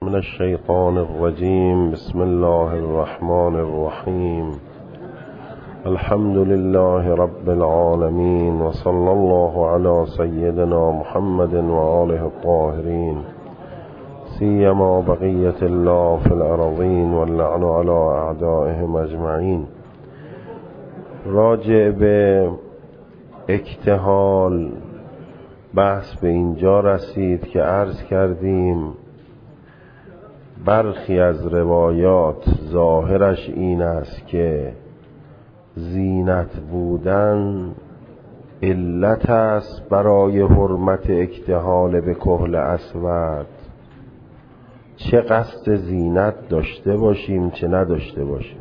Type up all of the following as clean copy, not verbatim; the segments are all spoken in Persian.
من الشيطان الرجيم. بسم الله الرحمن الرحيم. الحمد لله رب العالمين، وصلى الله على سيدنا محمد وآله الطاهرين، سيما بقية الله في الأرضين، واللعن على أعدائهم أجمعين. راجع به اکتحال بحث به اینجا رسید که عرض کردیم برخی از روایات ظاهرش این است که زینت بودن علت است برای حرمت اکتحال به کحل اسود، چه قصد زینت داشته باشیم چه نداشته باشیم.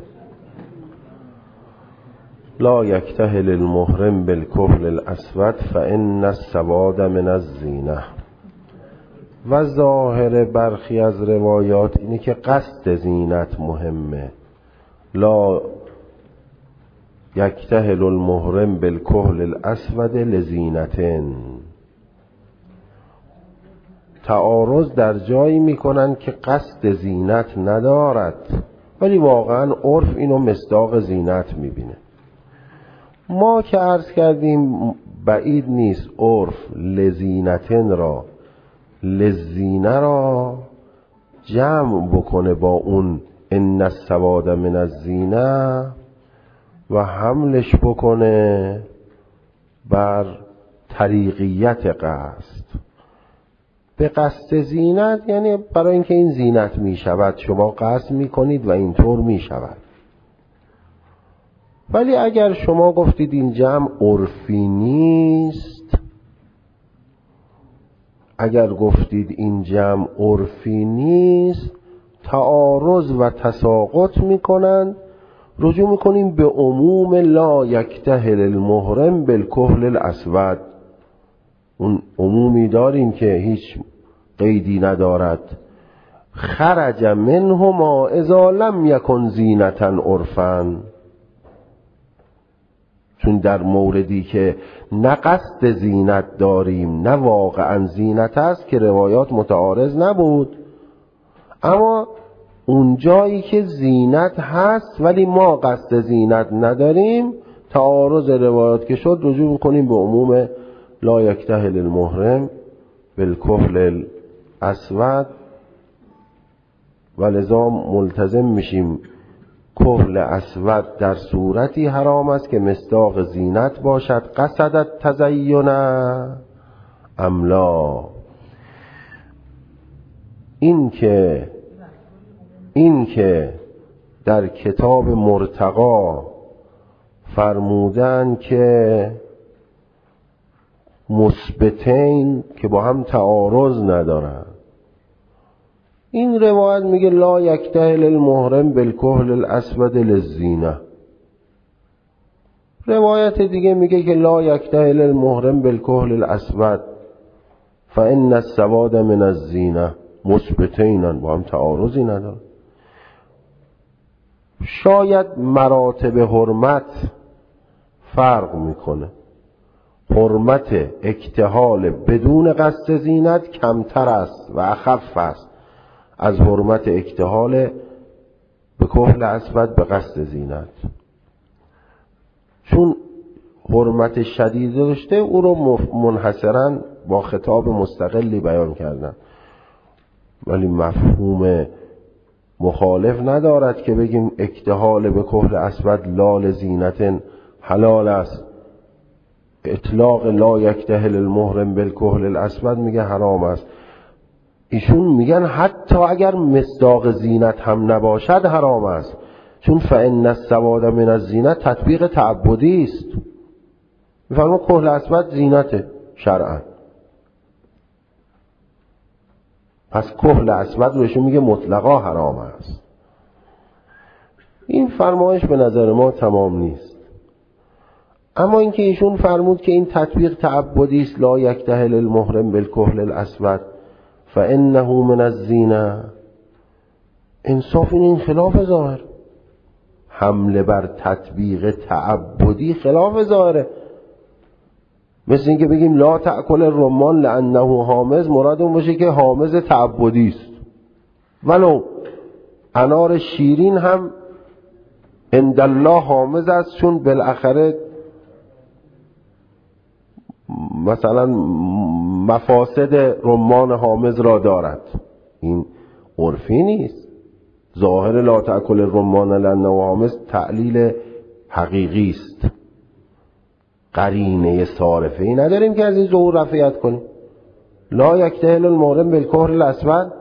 لا یکتحل المحرم بالکحل الاسود فان السواد من الزینه. و ظاهر برخی از روایات اینه که قصد زینت مهمه. لا یکتحل المحرم بالکحل الاسود لزینتن. تعارض در جایی میکنن که قصد زینت ندارد، ولی واقعا عرف اینو مصداق زینت میبینه. ما که عرض کردیم بعید نیست عرف لزینتن را لزینه را جمع بکنه با اون ان السواد من الزینه و حملش بکنه بر طریقیت قصد. به قصد زینت یعنی برای اینکه این زینت می شود شما قصد می کنید و اینطور می شود. ولی اگر شما گفتید این جمع عرفی نیست، اگر گفتید این جمع عرفی نیست، تعارض و تساقط میکنند. رجوع میکنیم به عموم لا یکتحل المحرم بالکحل الاسود. اون عمومی داریم که هیچ قیدی ندارد. خرج منهما اذا لم یکن زینتا عرفا. چون در موردی که نه قصد زینت داریم نه واقعا زینت است که روایات متعارض نبود، اما اون جایی که زینت هست ولی ما قصد زینت نداریم، تعارض روایات که شد، رجوع میکنیم به عموم لا یکتحل المحرم بالکحل الاسود و لذا ملتزم میشیم کحل اسود در صورتی حرام است که مصداق زینت باشد. قصدت تزین ام لا. این که در کتاب مرتقا فرمودن که مثبتین که با هم تعارض ندارن، این روایت میگه لا یکتحل المحرم بالکحل الاسود للزینه. روایت دیگه میگه که لا یکتحل المحرم بالکحل الاسود فان السواد من الزینه. مثبتینن، با هم تعارضی نداره. شاید مراتب حرمت فرق میکنه. حرمت اکتحال بدون قصد زینت کمتر است و اخف است از حرمت اکتحال به کحل اسود به قصد زینت. چون حرمت شدید داشته او رو منحصرا با خطاب مستقلی بیان کردن، ولی مفهوم مخالف ندارد که بگیم اکتحال به کحل اسود لال زینت حلال است. اطلاق لا یکتحل المحرم بالکحل الاسود میگه حرام است. ایشون میگن حتی اگر مصداق زینت هم نباشد حرام است، چون فان السواد من الزینت تطبیق تعبدی است. میفرما کحل اسود زینت شرعا، پس کحل اسود رو ایشون میگه مطلقا حرام است. این فرمایش به نظر ما تمام نیست. اما اینکه ایشون فرمود که این تطبیق تعبدی است، لا یکتحل المحرم بالکحل الاسود فانه من الزینه، انصاف این خلاف ظاهر. حمله بر تطبیق تعبدی خلاف ظاهره. مثل اینکه بگیم لا تأکل الرمان لانه حامض، مراد اون باشه که حامض تعبدی است. ولو انار شیرین هم عند الله حامض است، چون بالاخره مثلا مفاسد رمان حامض را دارد. این عرفی نیست. ظاهر لا تأکل الرمان لأنه حامض تعلیل حقیقی است، قرینه صارفه ای نداریم که از این ظهور رفعیت کنیم. لا یکتهل المحرم بالکحل الاسود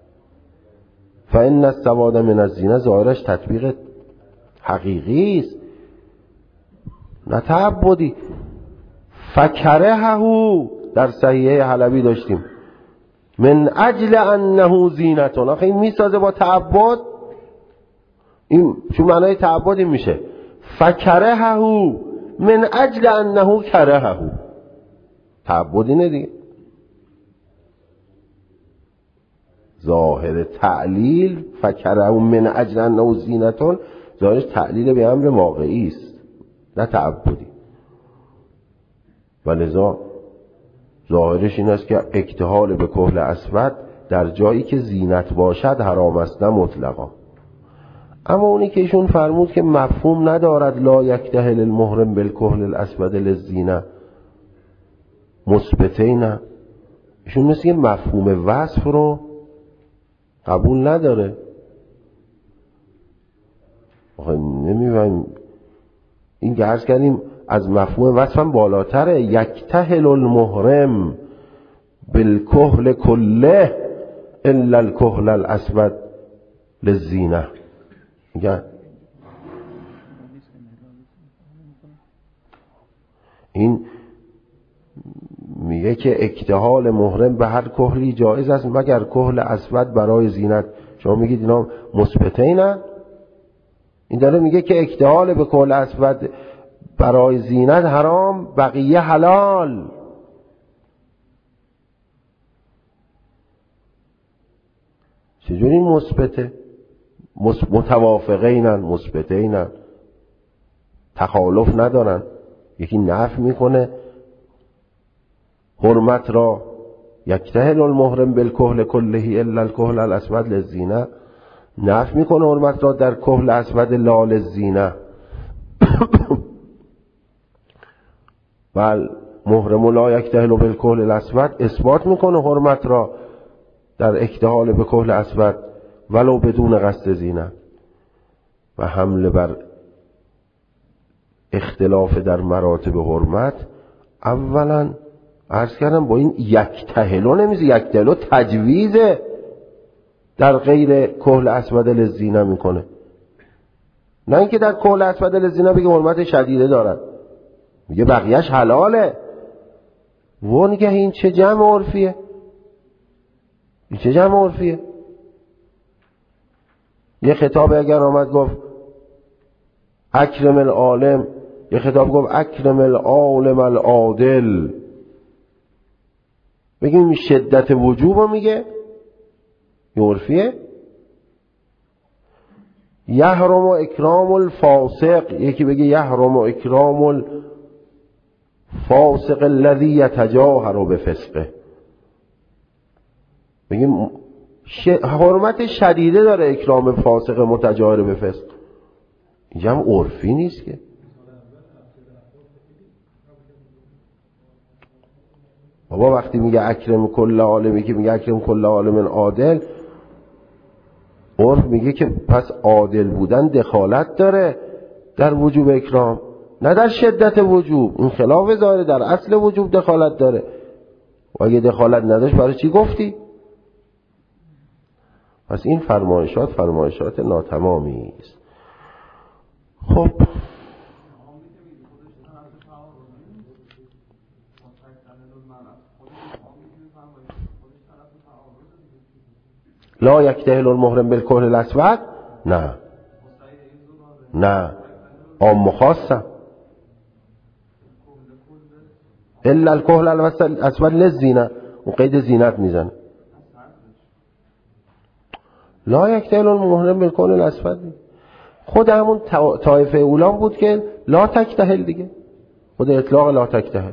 فإن السواد من الزینه، ظاهرش تطبیق حقیقی است نه تعبدی. فکرهه در صحیحه حلبی داشتیم من اجل انه زینتون. آخه این میسازه با تعبد، این چون معنای تعبد این میشه فکرهه من اجل انه کرهه، تعبد اینه دیگه. ظاهر تعلیل فکرهه من اجل انه زینتون، ظاهرش تعلیل به امر واقعی است نه تعبدی. ولذا ظاهرش این است که اکتحال به کحل اسود در جایی که زینت باشد حرام است نه مطلقا. اما اونی که ایشون فرمود که مفهوم ندارد لا یکتحل المحرم بالکحل الاسود للزینه مثبتین، ایشون مثل که مفهوم وصف رو قبول نداره. نمی‌فهمیم این که عرض کردیم از مفهوم وصف هم بالاتره. یکتحل المحرم بالکحل کله الا الکحل الاسود للزینه. این میگه که اکتحال محرم به هر کحلی جایز است مگر کحل اسود برای زینت. شما میگید اینا مثبتینه، این داره میگه که اکتحال به کحل اسود برای زینت حرام، بقیه حلال. چجوری مثبته؟ متوافقینن، مثبتینن، تخالف ندارن. یکی نفی میکنه حرمت را یکتحل المحرم بالکحل کله الا الکحل الاسود للزینه، نفی میکنه حرمت را در کحل اسود لا للزینه. بل محرم لا یکتحل بالکحل الاسود اثبات میکنه حرمت را در اکتحال به کحل اسود ولو بدون قصد زینت. و حمله بر اختلاف در مراتب حرمت، اولا عرض کردم با این یکتحلو نمیشه، یکتحلو تجویزه در غیر کحل اسود للزینه میکنه، نه اینکه در کحل اسود للزینه بگه حرمت شدیده دارد، میگه بقیهش حلاله. و نگه این چه جمع عرفیه، این چه جمع عرفیه. یه خطاب اگر آمد گفت اکرم العالم، یه خطاب گفت اکرم العالم العادل، بگیم شدت وجوب رو میگه، یه عرفیه. یحرم و اکرام الفاسق، یکی بگه یحرم و اکرام الفاسق الذی یتجاهر بفسقه، بگیم حرمت شدیده داره اکرام فاسق متجاهر بفسق. اینجا هم عرفی نیست که. بابا وقتی میگه اکرم کل عالمی، که میگه اکرم کل عالم عادل، عرف میگه که پس عادل بودن دخالت داره در وجوب اکرام، نه در شدت وجوب. این خلاف ظاهره، در اصل وجوب دخالت داره. و اگه دخالت نداشت برای چی گفتی؟ پس این فرمایشات ناتمامی است. خب لا یکتحل المحرم بالکحل الاسود، نه عام خاصه الا الکحل الاسود للزینه، و قید زینت میزنه. لا یکتحل المحرم بالکحل الاسود خود همون طایفه اولام بود که لا تکتحل دیگه، خود اطلاق لا تکتحل.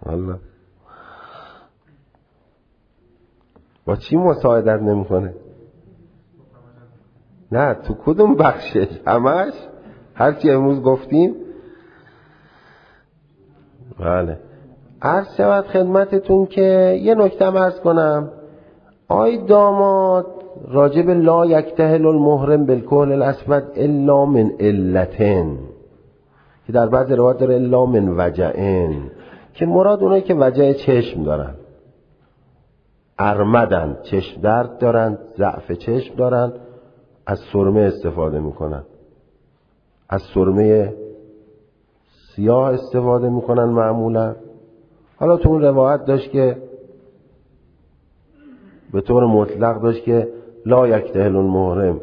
والله با چی مساعدت نمیکنه؟ نه تو کدوم بخشش؟ همش هرچی امروز گفتیم. بله عرض شود خدمتتون که یه نکته عرض کنم. آی داماد راجب لا یکتهل المحرم بالکحل الاسود الا من علتن که در بعض روایات داره الا من وجعن، که مراد اونایی که وجع چشم دارن، ارمدن، چشم درد دارن، ضعف چشم دارن، از سرمه استفاده میکنن، از سرمه سیاه استفاده میکنن معمولا. حالا تو اون روایت داشت که به طور مطلق داشت که لا یکتهل المحرم،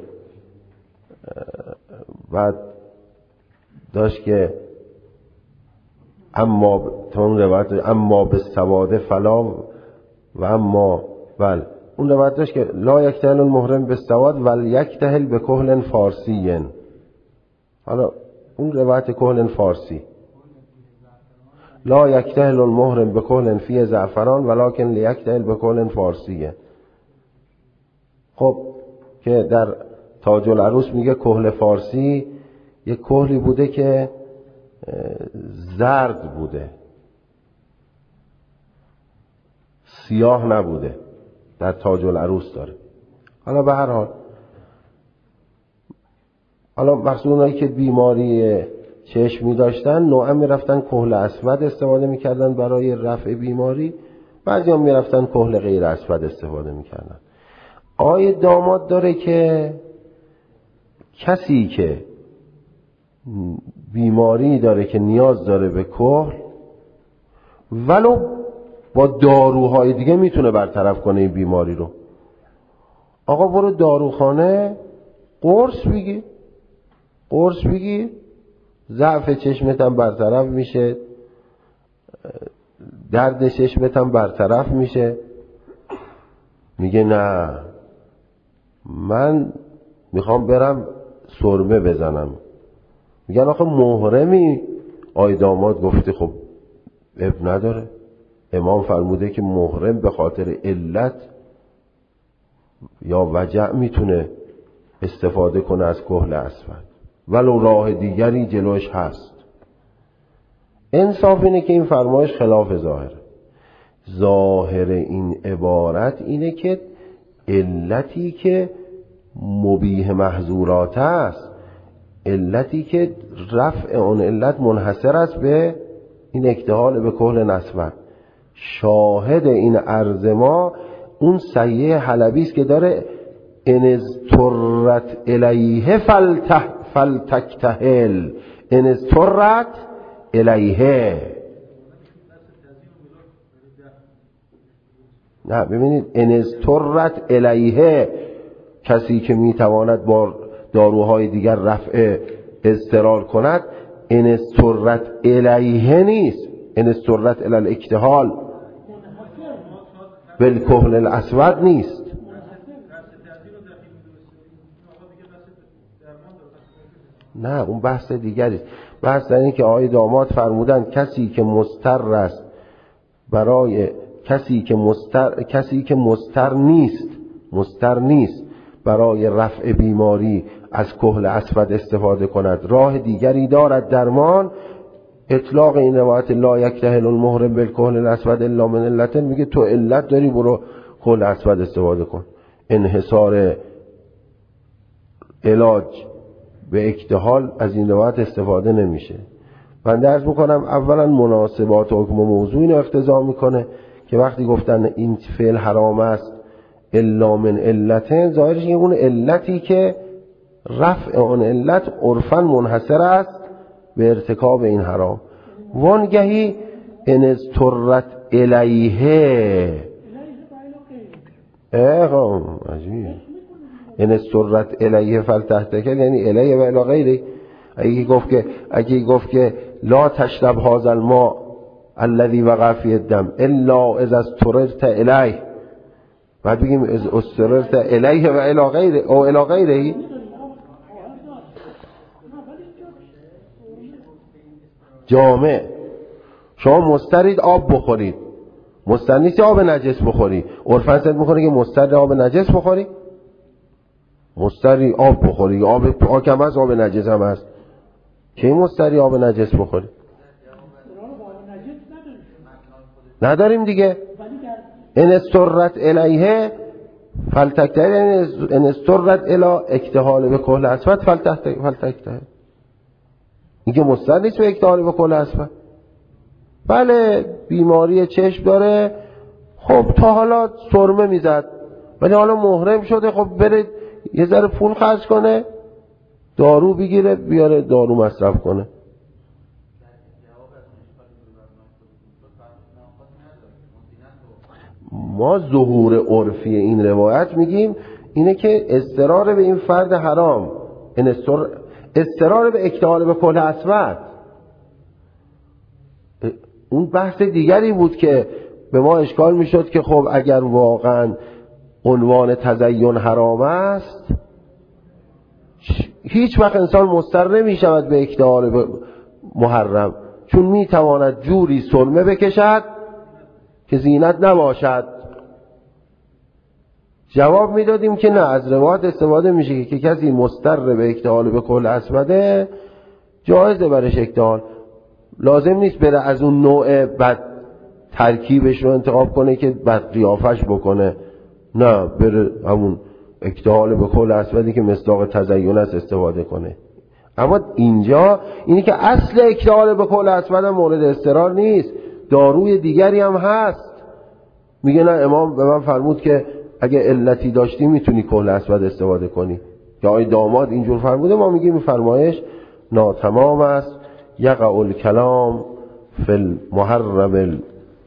بعد داشت که اما تو اون روایت اما به سواده فلا و اما بل اون روایت داشت که لا یکتهل المحرم به سواد ول یکتهل به کحل فارسی. حالا اون روایت کحل فارسی لا یکتهل المحرم به کحل فی زعفران ولکن لیکتهل به کحل فارسی. خب که در تاج العروس میگه کحل فارسی یک کحلی بوده که زرد بوده، سیاه نبوده، در تاج العروس داره. حالا به هر حالا مخصوص اونایی که بیماری چشمی داشتن نوعا میرفتن کحل اسود استفاده میکردن برای رفع بیماری، بعضی هم میرفتن کحل غیر اسود استفاده میکردن. آیه داماد داره که کسی که بیماری داره که نیاز داره به کحل ولو با داروهای دیگه میتونه برطرف کنه این بیماری رو. آقا برو داروخانه قرص بگی ضعف چشمت هم برطرف میشه، درد چشمت هم برطرف میشه. میگه نه من میخوام برم سرمه بزنم. میگن آخه محرمی. آی داماد گفته خب اب نداره، امام فرموده که محرم به خاطر علت یا وجع میتونه استفاده کنه از کحل اسود ولو راه دیگری جلوش هست. انصاف اینه که این فرمایش خلاف ظاهر این عبارت اینه که علتی که مبیح محظورات است، علتی که رفع اون علت منحصر است به این اکتحال به کحل اسود. شاهد این عرض ما اون صحیح حلبی است که داره ان اضطرت الیه فلتکتهل، ان اضطرت الیه. نه ببینید ان اضطرت الیه، کسی که میتواند با داروهای دیگر رفع اضطرار کند، ان اضطرت الیه نیست، ان اضطرت الی الاکتحال بالکحل الاسود نیست. نه اون بحث دیگری است. بحث در این که آقای داماد فرمودن کسی که مضطر است برای کسی که مضطر نیست برای رفع بیماری از کحل اسود استفاده کند، راه دیگری دارد درمان. اطلاق این روایت لا یکتهل المحرم بالکحل الاسود الا من علت، میگه تو علت داری برو کحل اسود استفاده کن. انحصار علاج به اکتحال از این روایت استفاده نمیشه. من درس میکنم اولا مناسبات حکم موضوع اینو اقتضا میکنه که وقتی گفتن این فعل حرام است الا من علت، ظاهرش اینه اون علتی که رفع اون علت عرفاً منحصر است به ارتکاب این حرام. وانگهی ان اضطرت الیه عجیب، ان اضطرت الیه فلتحتکل یعنی الیه و الی غیره. اگه گفت که لا تشرب هذا الماء الذي وقع فيه الدم الا اذا اضطررت الیه، بعد بگیم اضطررت الیه و الی غیره او الی غیره. جامع شما مضطرید آب بخورید، مضطر نیستی آب نجس بخوری. عرفاً صد میکنه که مضطر آب نجس بخوری، مضطری آب بخوری، آب پاک هم هست آب نجس هم هست. کی مضطری آب نجس بخوری؟ نداریم دیگه. ان استرت الیه فلتکتهر، ان استرت الی اکتحال به کحل اسود فلتکتهر. این که مضطر نیست به اکتحال به کحل اسود. بله بیماری چشم داره، خب تا حالا سرمه میزد ولی حالا محرم شده، خب بره یه ذره پول خرج کنه، دارو بگیره بیاره دارو مصرف کنه. ما ظهور عرفی این روایت میگیم اینه که اضطرار به این فرد حرام، اضطرار به اکتحال به کحل اسود. اون بحث دیگری بود که به ما اشکال میشد که خب اگر واقعا عنوان تزین حرام است، هیچ وقت انسان مضطر نمیشود به اکتحال به محرم، چون میتواند جوری سرمه بکشد که زینت نباشد. جواب میدادیم که نه، از روایت استفاده میشه که کسی مضطر به اکتحال به کحل اسوده جایزه برش اکتحال، لازم نیست بره از اون نوع بد ترکیبش رو انتخاب کنه که بد قیافش بکنه، نه بره همون اکتحال به کحل اسودی که مصداق تزین است استفاده کنه. اما اینجا اینی که اصل اکتحال به کحل اسود هم مورد اضطرار نیست، داروی دیگری هم هست. میگه نه، امام به من فرمود که اگه علتی داشتی میتونی کحل اسود استفاده کنی، یا آقای داماد اینجور فرموده. ما میگیم این فرمایش ناتمام است. یقع الکلام فی المحرم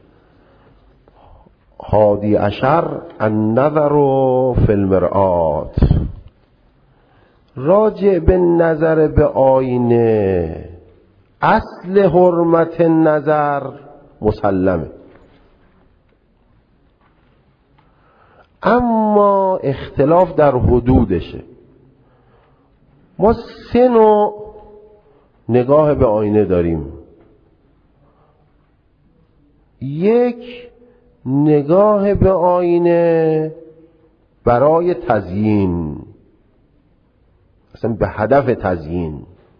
الحادی عشر النظر فی المرآت. راجع به نظر به آینه، اصل حرمت نظر مسلمه، اما اختلاف در حدودشه. ما 3 نوع نگاه به آینه داریم. یک، نگاه به آینه برای تزیین، اصلا به هدف تزیین،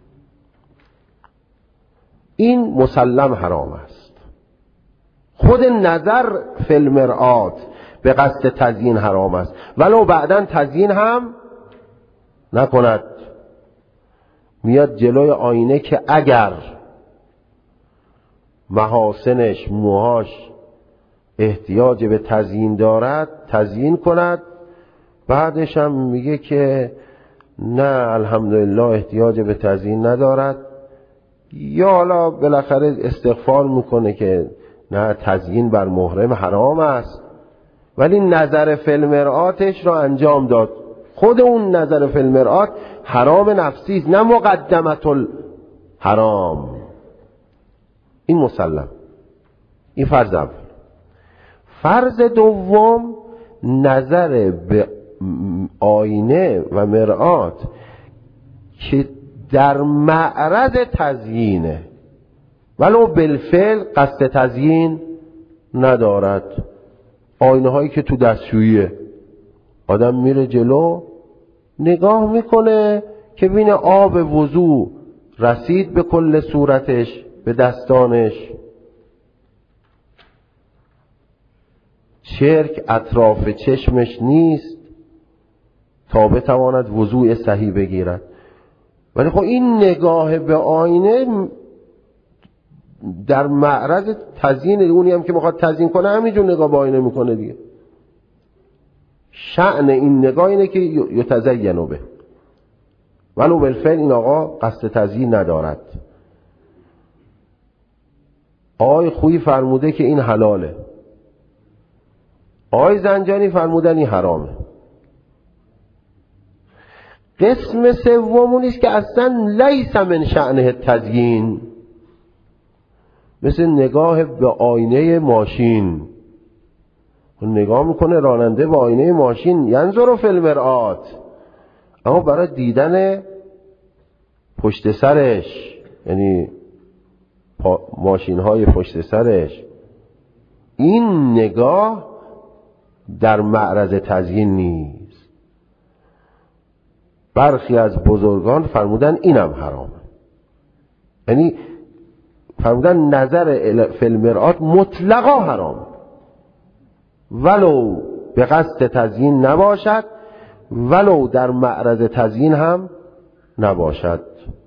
این مسلم حرام است. خود نظر فی المرآت به قصد تزیین حرام است، ولو بعداً تزیین هم نکند. میاد جلوی آینه که اگر محاسنش، موهاش احتیاج به تزیین دارد تزیین کند، بعدش هم میگه که نه الحمدلله احتیاج به تزیین ندارد، یا حالا بالاخره استغفار میکنه که نه تزیین بر محرم حرام است، ولی نظر فی المرآتش را انجام داد. خود اون نظر فی المرآت حرام نفسی است، نه مقدمت الحرام. این مسلم، این فرض اول. فرض دوم، نظر به آینه و مرآت که در معرض تزیینه ولو بالفعل قصد تزیین ندارد. آینه هایی که تو دستشوییه، آدم میره جلو نگاه میکنه که ببینه آب وضو رسید به کل صورتش، به دستانش، چرک اطراف چشمش نیست تا بتواند وضوء صحیح بگیرد. ولی خب این نگاه به آینه در معرض تزیین، اونی هم که میخواد تزیین کنه همینجور نگاه به آینه میکنه دیگه. شأن این نگاه اینه که یتزینو به، ولو بالفعل این آقا قصد تزیین ندارد. آقای خویی فرموده که این حلاله، آقای زنجانی فرمودن این حرامه. قسم سومونیست که اصلا لیس من شأنه تزیین، مثل نگاه به آینه ماشین. نگاه میکنه راننده به آینه ماشین، ینظر فی المرآت، اما برای دیدن پشت سرش، یعنی ماشین های پشت سرش، این نگاه در معرض تزیین نیست. برخی از بزرگان فرمودن اینم حرامه، یعنی فرمودن نظر فی المرآت مطلقا حرام، ولو به قصد تزیین نباشد، ولو در معرض تزیین هم نباشد.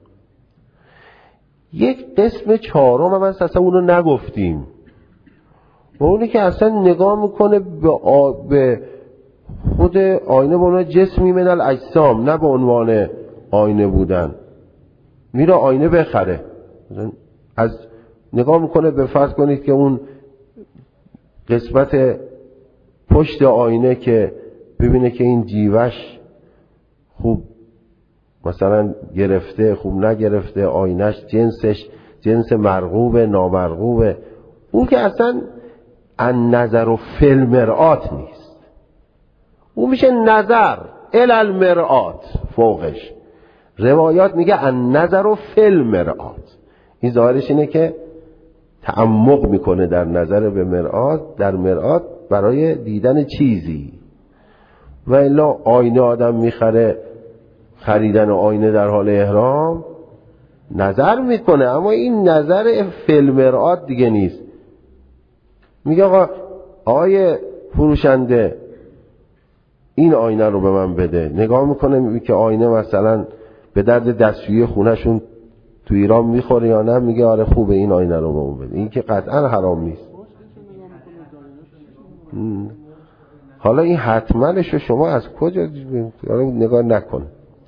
یک قسم چهارم هم هست اصلا اونو نگفتیم، و اونی که اصلا نگاه میکنه به خود آینه به عنوان جسمی من الاجسام، نه به عنوان آینه بودن. میره آینه بخره، از نگاه میکنه به فرض کنید که اون قسمت پشت آینه که ببینه که این جیوش خوب مثلا گرفته خوب نگرفته، آینش جنسش جنس مرغوب نامرغوبه، اون که اصلا النظر فی المرآت نیست، اون میشه نظر الی المرآت فوقش. روایات میگه النظر فی المرآت، این ظاهرش اینه که تعمق میکنه در نظر به مرآت، در مرآت برای دیدن چیزی. و الا آینه آدم میخره، خریدن آینه در حال احرام نظر میکنه، اما این نظر فی المرآت دیگه نیست. میگه آقای فروشنده این آینه رو به من بده، نگاه میکنه میگه که آینه مثلا به درد دستشویی خونهشون تو ایران میخوره یا نه، میگه آره خوبه این آینه رو به اون بده. این که قطعا حرام نیست. حالا این حتمنش رو شما از کجا نگاه نکن.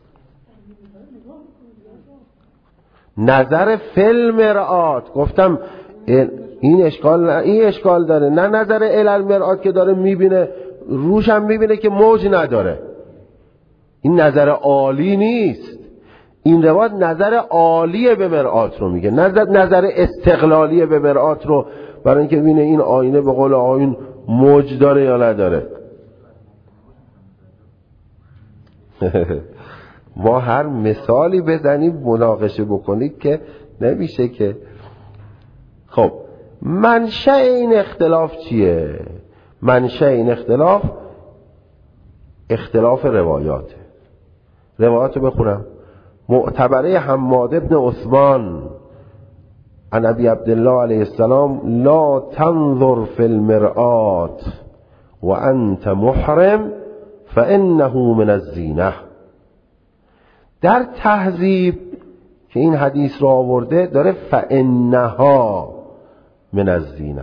نظر فی المرآت گفتم این اشکال داره، نه نظر الی المرآت که داره میبینه روش هم میبینه که موج نداره، این نظر عالی نیست. این روایت نظر عالی به مرآت رو میگه، نظر استقلالی به مرآت رو، برای اینکه ببینه این آینه به قول آیون موج داره یا نداره. ما هر مثالی بزنیم مناقشه بکنید که نمیشه که. خب منشأ این اختلاف چیه؟ منشأ این اختلاف روایاته. روایات رو بخونم. معتبره حماد ابن عثمان عن ابی عبدالله علیه السلام لا تنظر فی المرآت و انت محرم فانه من الزینه. در تهذیب که این حدیث را آورده داره فانها من الزینه.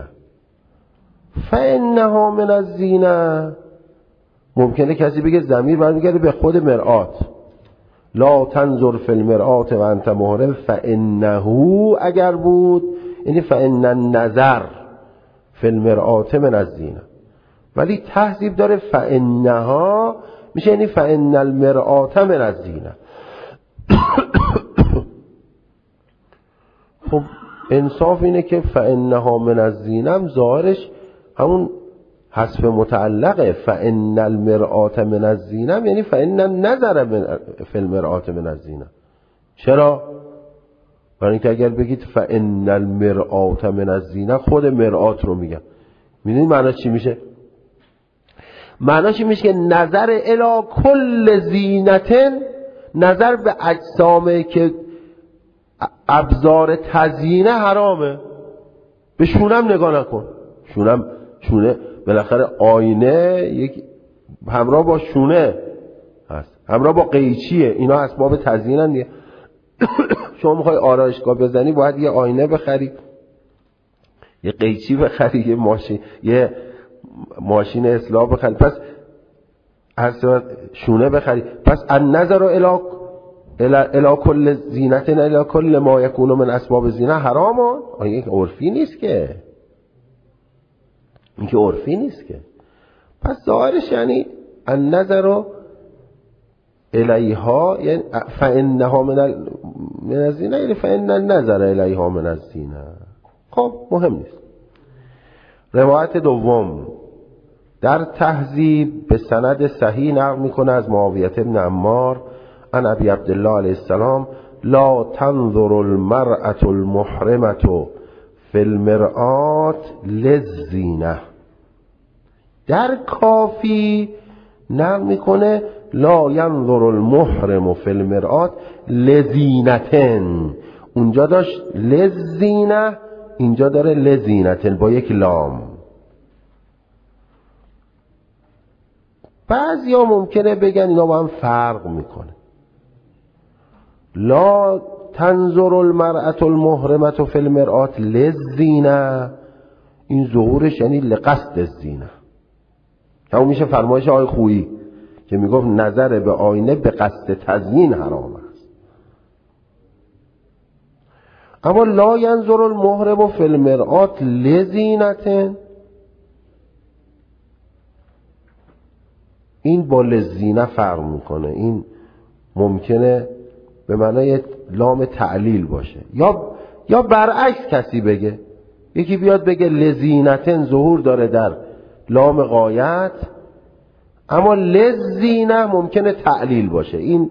فانها من الزینه ممکنه کسی بگه ضمیر برمیگرده به خود مرآت. لا تنظر فی المرآت و انت محرم فانه اگر بود یعنی فان النظر فی المرآت من الزینه، ولی تهذیب داره فانها میشه یعنی فان المرآت من الزینه. خب انصاف اینه که فانها من الزینه هم ظاهرش همون حذف متعلقه. فان المرآت من الزینه یعنی فان النظر فی المرآت من الزینه. چرا؟ برای اینکه اگر بگید فان المرآت من الزینه خود مرآت رو میگم. میدونید معناش چی میشه؟ معناش این میشه که نظر الی کل زینتن، نظر به اجسامه که ابزار تزیینه حرامه. به شونم نگاه نکن. شونه بالاخره آینه یک همراه با شونه هست، همراه با قیچیه، اینا اسباب تزیینن دیگه. شما میخوای آرایشگاه بزنی باید یه آینه بخری، یه قیچی بخری، یه ماشین اصلاح بخری، پس شونه بخری. پس النظر الی کل زینت الی کل ما یکون من اسباب زینه حرام. این عرفی نیست که، این که عرفی نیست که. پس ظاهرش یعنی النظر الیها یعنی فانها من الزینه یعنی فان النظر الیها من الزینه. خب مهم نیست. روایت دوم در تهذیب به سند صحیح نقل میکنه از معاویه بن عمار عن ابی عبدالله علیه السلام لا تنظر المرأة المحرمة فی المرآة للزینه. در کافی نقل میکنه لا ینظر المحرم فی المرآة لزینتن. اونجا داشت لزینه، اینجا داره لزینتن با یک لام. بعضی ها ممکنه بگن اینا با هم فرق میکنه. لا تنظر المرأة المحرمة فی المرآة للزینه، این ظهورش یعنی لقصد الزینه. همون میشه فرمایش آقای خویی که میگفت نظر به آینه به قصد تزیین حرام است. اما لا ینظر المحرم فی المرآة لزینة، این با لزینه فرق میکنه. این ممکنه به معنای لام تعلیل باشه، یا برعکس کسی بگه، یکی بیاد بگه لزینتن ظهور داره در لام غایت، اما لزینه ممکنه تعلیل باشه. این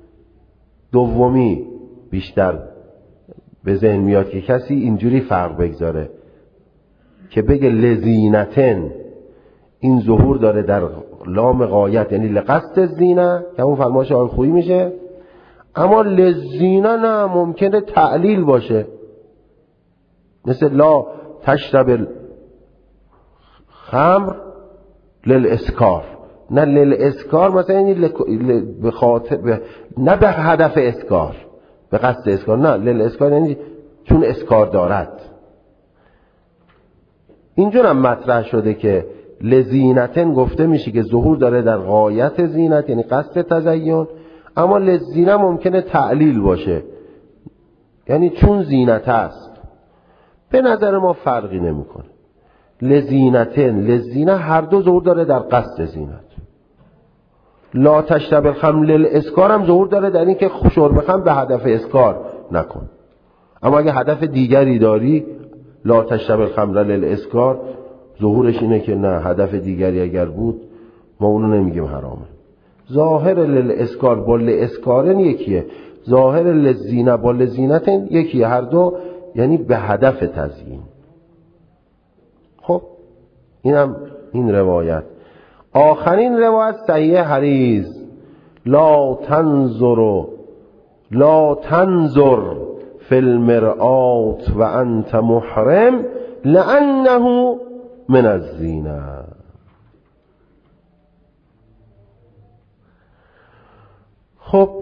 دومی بیشتر به ذهن میاد که کسی اینجوری فرق بگذاره که بگه لزینتن این ظهور داره در لام غایت یعنی لقصد زینه که همون فرمایش آقای خویی میشه، اما لزینه نه ممکنه تعلیل باشه، مثل لا تشرب الخمر للاسکار. نه للاسکار مثلا یعنی به خاطر نه به هدف اسکار، به قصد اسکار، نه للاسکار یعنی چون اسکار دارد. اینجور هم مطرح شده که لزینتن گفته میشه که ظهور داره در غایت زینت یعنی قصد تزیین، اما لزینه ممکنه تعلیل باشه یعنی چون زینت است. به نظر ما فرقی نمیکنه. لزینتن لزینه هر دو ظهور داره در قصد زینت. لا تشرب الخمر للاسکار هم ظهور داره در این که شرب خمر به هدف اسکار نکن، اما اگه هدف دیگری داری لا تشرب الخمر للاسکار ظهورش اینه که نه، هدف دیگری اگر بود ما اونو نمیگیم حرامه. ظاهر للاسکار با لاسکارن یکیه، ظاهر لزینه با لزینتن یکیه، هر دو یعنی به هدف تزیین. خب اینم این روایت. آخرین روایت صحیح حدیث لا تنظر فی المرآة و انت محرم لانه من الزینه. خب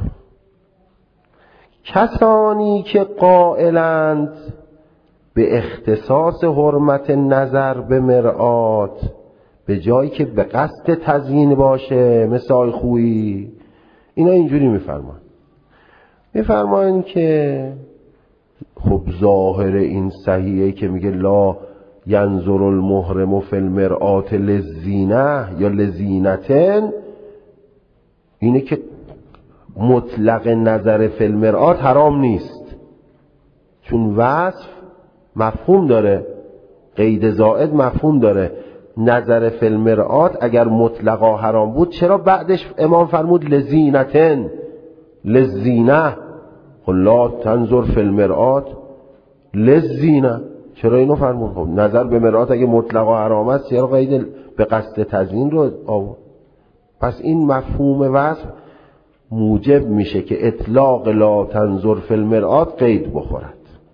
کسانی که قائلند به اختصاص حرمت نظر به مرآت به جایی که به قصد تزیین باشه مثل آقای خویی، اینا اینجوری میفرمایند که خب ظاهر این صحیحه که میگه لا ینظر المحرم فی المرآة للزینه یا لزینتن، اینه که مطلق نظر فی المرآة حرام نیست، چون وصف مفهوم داره، قید زائد مفهوم داره. نظر فی المرآة اگر مطلقا حرام بود چرا بعدش امام فرمود لزینتن لزینه؟ خب لا تنظر فی المرآة لزینه، چرا اینو فرمود؟ خب نظر به مرآة اگه مطلقا حرام است چرا قید به قصد تزیین رو آورد؟ پس این مفهوم وصف موجب میشه که اطلاق لا تنظر فی المرآة قید بخورد.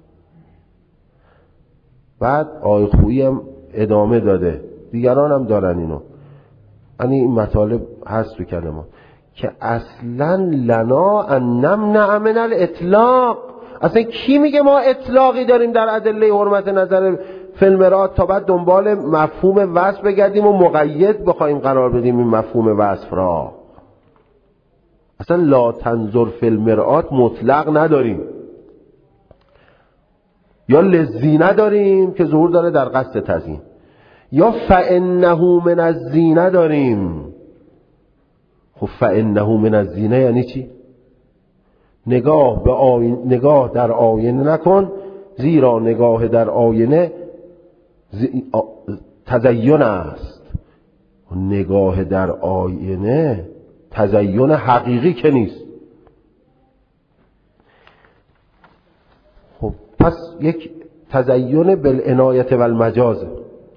بعد آقای خویی هم ادامه داده، دیگران هم دارن اینو، یعنی این مطالب هست تو کلمات که اصلا لنا ان نمنع من الاطلاق. اصلا کی میگه ما اطلاقی داریم در ادله حرمت نظر فی المرآة تا بعد دنبال مفهوم وصف بگردیم و مقید بخوایم قرار بدیم این مفهوم وصف را؟ اصلا لا تنظر فی المرآة مطلق نداریم، یا لزینه داریم که ظهور داره در قصد تزیین، یا فانه من الزینه داریم. خب فانه من الزینه یعنی چی؟ نگاه در آینه نکن، زیرا نگاه در آینه تزین است. نگاه در آینه تزین حقیقی که نیست. پس یک تزین بالعنایت و المجاز.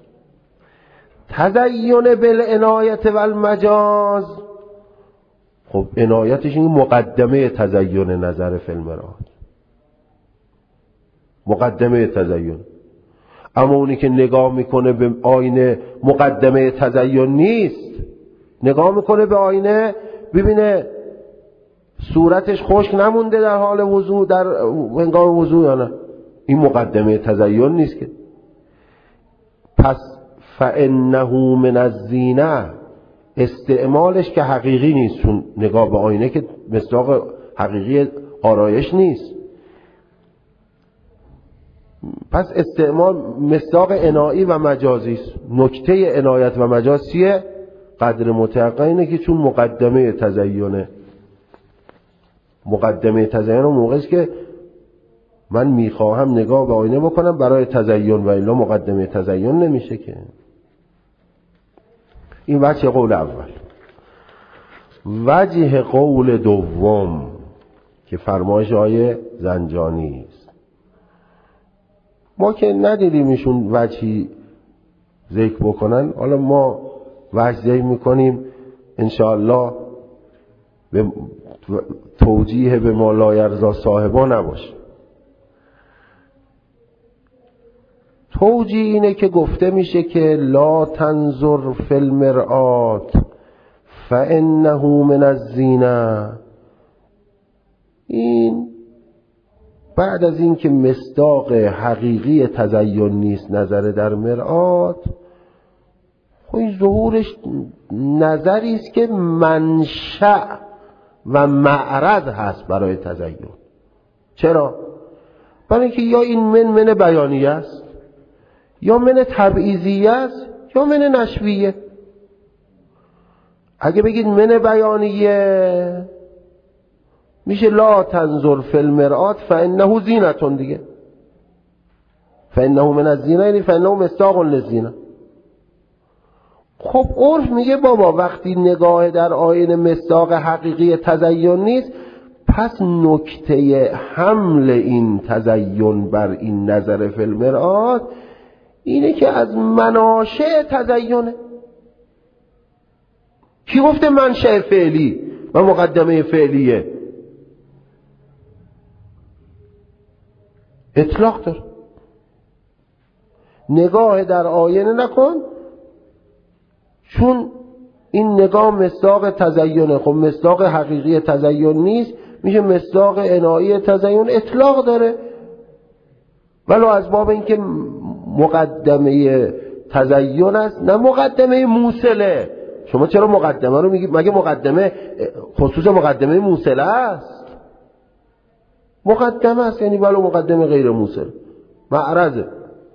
تزین بالعنایت و المجاز، خب عنایتش این مقدمه تزین نظر فی المرآت، مقدمه تزین. اما اونی که نگاه میکنه به آینه مقدمه تزین نیست، نگاه میکنه به آینه ببینه صورتش خشک نمونده در حال وضو، در هنگام وضو یا نه، این مقدمه تزین نیست که. پس فانه من الزینه، استعمالش که حقیقی نیست، چون نگاه به آینه که مصداق حقیقی آرایش نیست. پس استعمال مصداق عنایی و مجازی است. نکته عنایت و مجاز چیه؟ قدر متحقق اینه که چون مقدمه تزینه، مقدمه تزین اون موقعی است که من میخواهم نگاه به آینه بکنم برای تزین، و الا مقدمه تزین نمیشه که. این وجه قول اول. وجه قول دوم که فرمایش آیه زنجانی است، ما که ندیدیم ایشون وجهی ذکر بکنن، حالا ما وجه ذکر میکنیم انشاءالله به توجیه به ما لا یرضی صاحبا نباشه. توجیه اینه که گفته میشه که لا تنظر فی المرآت فانه من الزینه. این بعد از این که مصداق حقیقی تزین نیست نظر در مرآت، خب ظهورش نظری است که منشأ و معرض هست برای تزین. چرا؟ برای اینکه یا این من بیانیه است، یا من تبعیضیه است، یا من نشویه. اگه بگید من بیانیه میشه لا تنظر فی المرآت فانه زینة دیگه. فانه من الزینه یعنی فانه مصداق للزینه. خب عرف میگه بابا وقتی نگاه در آینه مصداق حقیقی تزین نیست، پس نکته حمل این تزین بر این نظر فی المرآت اینه که از مناشأ تزینه. کی گفته منشأ فعلی و مقدمه فعلیه؟ اطلاق داره. نگاه در آینه نکن چون این نگاه مصداق تزینه. خب مصداق حقیقی تزین نیست، میشه مصداق عنایی تزین. اطلاق داره، ولو از باب اینکه مقدمه تزین است نه مقدمه موصله. شما چرا مقدمه رو میگید؟ مگه مقدمه خصوص مقدمه موصله است؟ مقدمه است یعنی ولو مقدمه غیر موصل، معرضه.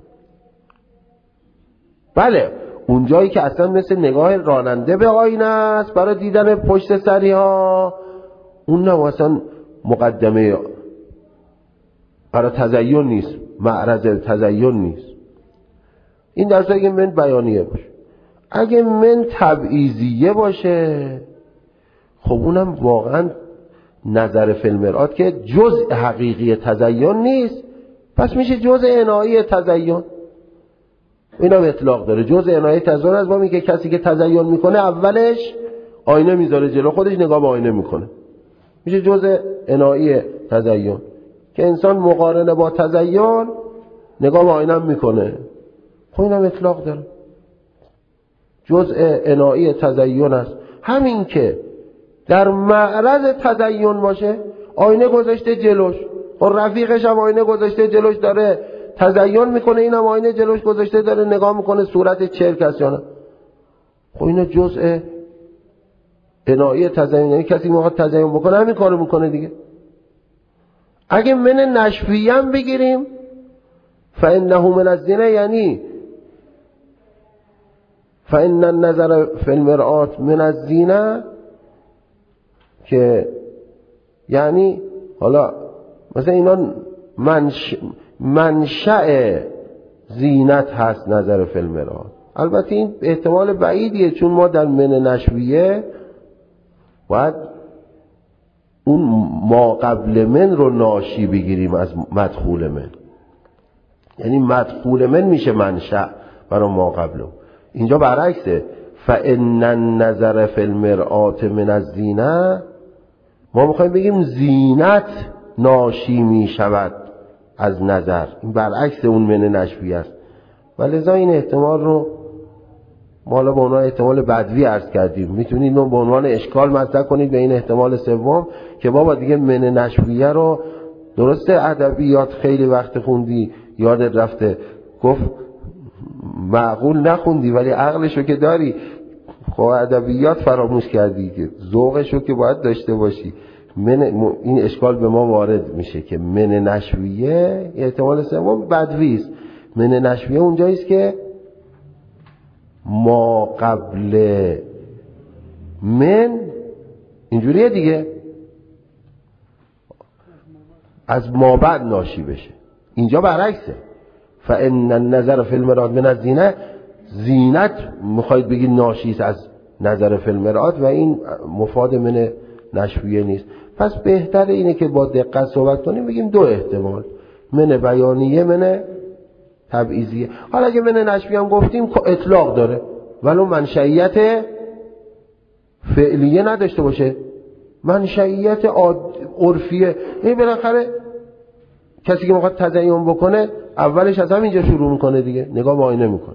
بله اون جایی که اصلا مثل نگاه راننده به آینه است برای دیدن پشت سری ها، اون نه اصلا مقدمه برای تزین نیست، معرض تزین نیست. این در صورتی که من بیانیه باشه. اگه من تبعیضیه باشه خب اونم واقعا نظر فی المرآت که جزء حقیقی تزین نیست، پس میشه جزء عنایی تزین. اینم اطلاق داره. جزء عنایی تزین از بامی که کسی که تزین میکنه اولش آینه میذاره جلو خودش، نگاه به آینه میکنه، میشه جزء عنایی تزین. که انسان مقارنه با تزین نگاه به آینه میکنه، خب اینم اطلاق داره. جزء عنایی تزین است. همین که در معرض تزین باشه، آینه گذاشته جلوش، و رفیقش هم آینه گذاشته جلوش داره تزین میکنه، اینم آینه جلوش گذاشته داره نگاه میکنه صورت چرک است یا نه، خب اینا جزء عنایی تزین. یعنی کسی میخواد تزین بکنه همین کارو میکنه دیگه. اگه من نشویه هم بگیریم فانه من الزینه، یعنی فان النظر فی المرآت من الزینه، که یعنی حالا مثلا اینا منشأ زینت هست نظر فی المرآت. البته این احتمال بعیدیه، چون ما در من نشویه باید اون ما قبل من رو ناشی بگیریم از مدخول من. یعنی مدخول من میشه منشأ برای ما قبله. اینجا برعکسه، فإن النظر فی المرآة من الزینه، ما میخوایم بگیم زینت ناشی میشود از نظر، این برعکس اون من نشوی است. ولذا این احتمال رو ما حالا به عنوان احتمال بدوی عرض کردیم، میتونید به عنوان اشکال مطرح کنید به این احتمال سوم که بابا دیگه من نشویه رو درسته ادبیات خیلی وقت خوندی یادت رفته، گفت معقول نخوندی ولی عقلشو که داری، خب ادبیات فراموش کردی که ذوقشو که باید داشته باشی. این اشکال به ما وارد میشه که من نشویه احتمال سوم بدوی است. من نشویه اونجاییست که ما قبل من اینجوریه دیگه از ما بعد ناشی بشه. اینجا برعکسه، فإن النظر فی المرآة من الزینه، زینت میخواید بگید ناشیست از نظر فی المرآة و این مفاد من نشویه نیست. پس بهتر اینه که با دقت صحبت کنیم، بگیم دو احتمال، من بیانیه من تبعیضیه. حالا اگه من نشویه هم گفتیم اطلاق داره ولو منشئیت فعلیه نداشته باشه، منشئیت عرفیه. این بالاخره کسی که میخواد تزیین بکنه اولش از همینجا شروع میکنه دیگه، نگاه به آینه میکنه.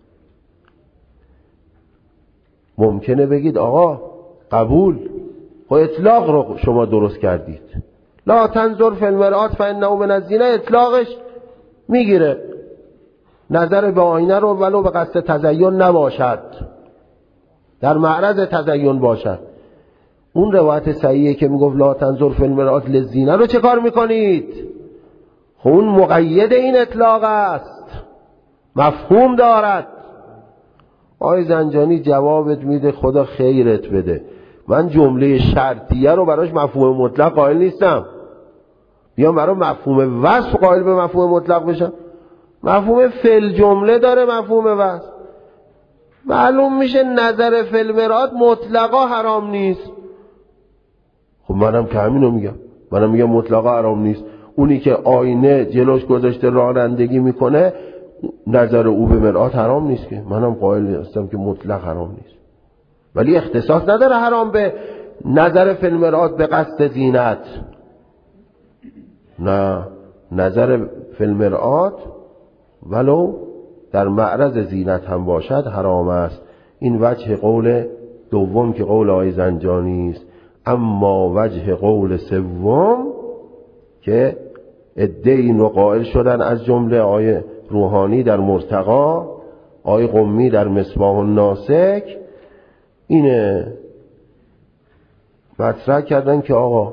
ممکنه بگید آقا قبول، خب اطلاق رو شما درست کردید، لا تنظر فی المرآة فانه من الزینه، اطلاقش میگیره نظر به آینه رو ولو به قصد تزیین نباشد، در معرض تزیین باشد. اون روایت صحیحه که میگفت لا تنظر فی المرآة للزینه رو چه کار میکنید؟ خب اون مقید این اطلاق است، مفهوم دارد. آقای زنجانی جوابت میده خدا خیرت بده، من جمله شرطیه رو براش مفهوم مطلق قائل نیستم، بیام برای مفهوم وصف قائل به مفهوم مطلق بشم. مفهوم فعل جمله داره، مفهوم وصف. معلوم میشه نظر فی المرآة مطلقا حرام نیست. خب منم که همینو میگم، منم میگم مطلقا حرام نیست. اونی که آینه جلوش گذاشته رانندگی میکنه نظر او به مرآة حرام نیست که، منم قائل هستم که مطلق حرام نیست، ولی اختصاص نداره حرام به نظر فی المرآة به قصد زینت. نه، نظر فی المرآة ولو در معرض زینت هم باشد حرام است. این وجه قول دوم که قول آقای زنجانی است. اما وجه قول سوم که عده‌ای این رو قائل شدن، از جمله آقای روحانی در مرتقا، آقای قمی در مصباح الناسک، اینه مطرح کردن که آقا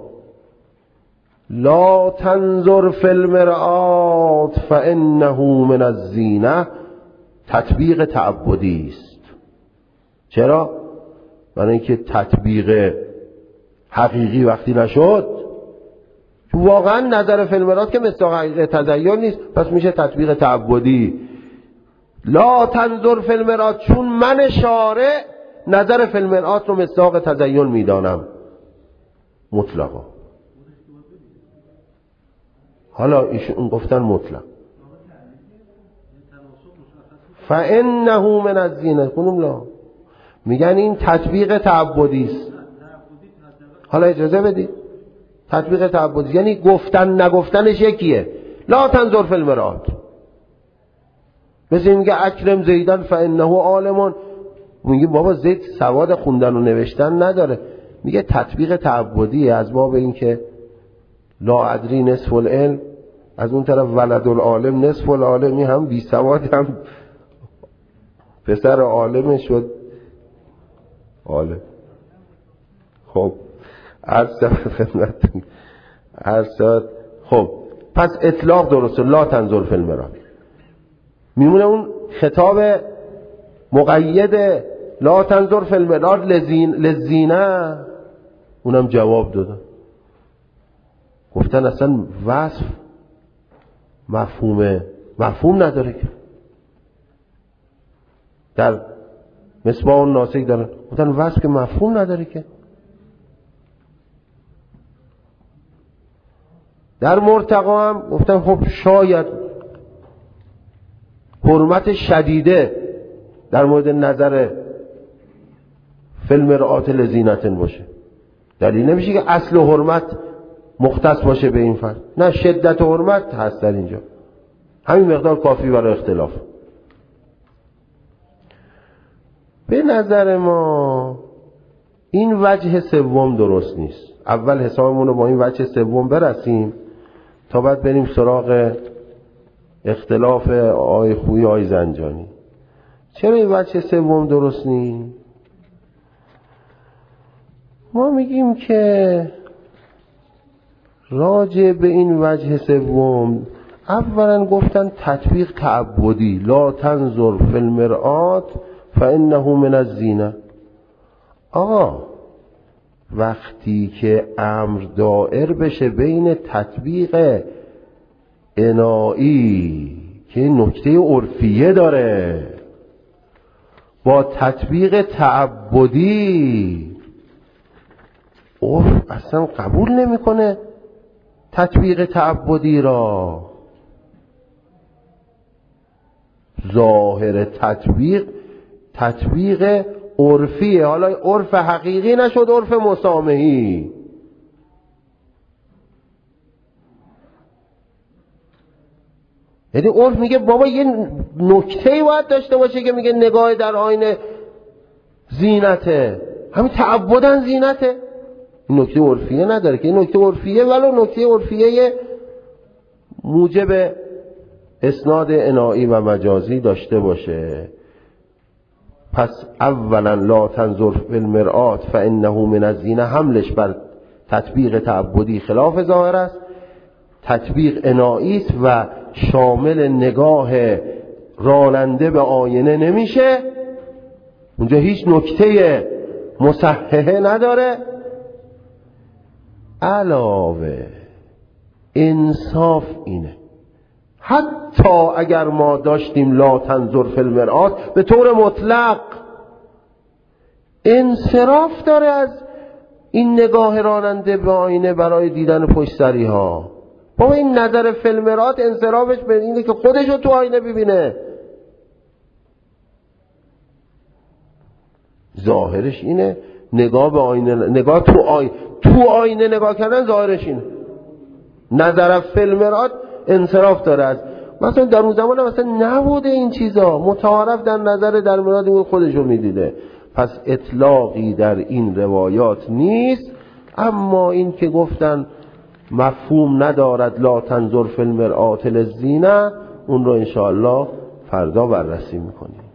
لا تنظر فی المرآة فانه من الزینه تطبیق تعبدی است. چرا؟ برای اینکه تطبیق حقیقی وقتی نشد، واقعا نظر فی المرآة که مصداق حقیقی تزیین نیست، پس میشه تطبیق تعبدی. لا تنظر فی المرآة، چون من شارع نظر فی المرآة رو مصداق تزیین میدانم مطلقا. حالا ایشون گفتن مطلق فانه من الزینه، کنم لا میگن این تطبیق تعبدی است. حالا اجازه بدید، تطبیق تعبدی یعنی گفتن نگفتنش یکیه. لا تنظر فی المرآة، مثل میگه اکرم زیدن فانه عالم، میگه بابا زید سواد خوندن و نوشتن نداره، میگه تطبیق تعبدیه از باب این که لا ادری نصف العلم، از اون طرف ولد العالم نصف العالمی، هم بی سواد هم پسر عالم شد عالم. خب عرض خدمتتون خب پس اطلاق درسته، لا تنظر فی المرآة. میمونه اون خطاب مقید لا تنظر فی المرآة للزینه، اونم جواب دادن، گفتن اصلا وصف مفهوم نداره که. در مصباح الناسک دارن گفتن وصف که مفهوم نداره که. در مرتقا هم گفتن خب شاید حرمت شدیده در مورد نظر فی المرآة لزینت باشه. دلیل نمیشه که اصل حرمت مختص باشه به این فرد، نه، شدت حرمت هست در اینجا، همین مقدار کافی برای اختلاف. به نظر ما این وجه سوم درست نیست. اول حسابمون رو با این وجه سوم برسیم تا بعد بریم سراغ اختلاف آی خویی آی زنجانی. چرا این وجه سوم درست نیست؟ ما میگیم که راجع به این وجه سوم اولا گفتن تطبیق تعبدی، لا تنظر فی المرآة فانه من الزینه. آقا وقتی که امر دائر بشه بین تطبیق عنایی که نکته عرفیه داره با تطبیق تعبدی، عرف اصلا قبول نمیکنه تطبیق تعبدی را. ظاهر تطبیق عرفیه، حالا عرف حقیقی نشد، عرف مسامحی. یعنی عرف میگه بابا یه نکته‌ای باید داشته باشه که میگه نگاه در آینه زینته، همین تعبدن زینته. این نکته عرفیه نداره که این نکته عرفیه، ولو نکته عرفیه موجب اسناد عنایی و مجازی داشته باشه. پس اولا لا تنظر فی المرآة فانه من الزینه حملش بر تطبیق تعبدی خلاف ظاهر است، تطبیق عنایی است و شامل نگاه راننده به آینه نمیشه، اونجا هیچ نکته مصححه نداره. علاوه انصاف اینه حتی اگر ما داشتیم لا تنظر فی المرآة به طور مطلق، انصراف داره از این نگاه راننده به آینه برای دیدن پشت سری ها. بابا این نظر فی المرآة انصرافش به اینه که خودش رو تو آینه ببینه، ظاهرش اینه. نگاه به آینه، نگاه تو آینه نگاه کردن ظاهرش اینه. نظر فی المرآة انصراف داره از مثلا در اون زمان مثلا نبوده این چیزا، متعارف در نظر در مراد اون خودشو میدیده. پس اطلاقی در این روایات نیست. اما این که گفتن مفهوم ندارد لا تنظر فی المرآة للزینه، اون رو انشاءالله فردا بررسی میکنیم.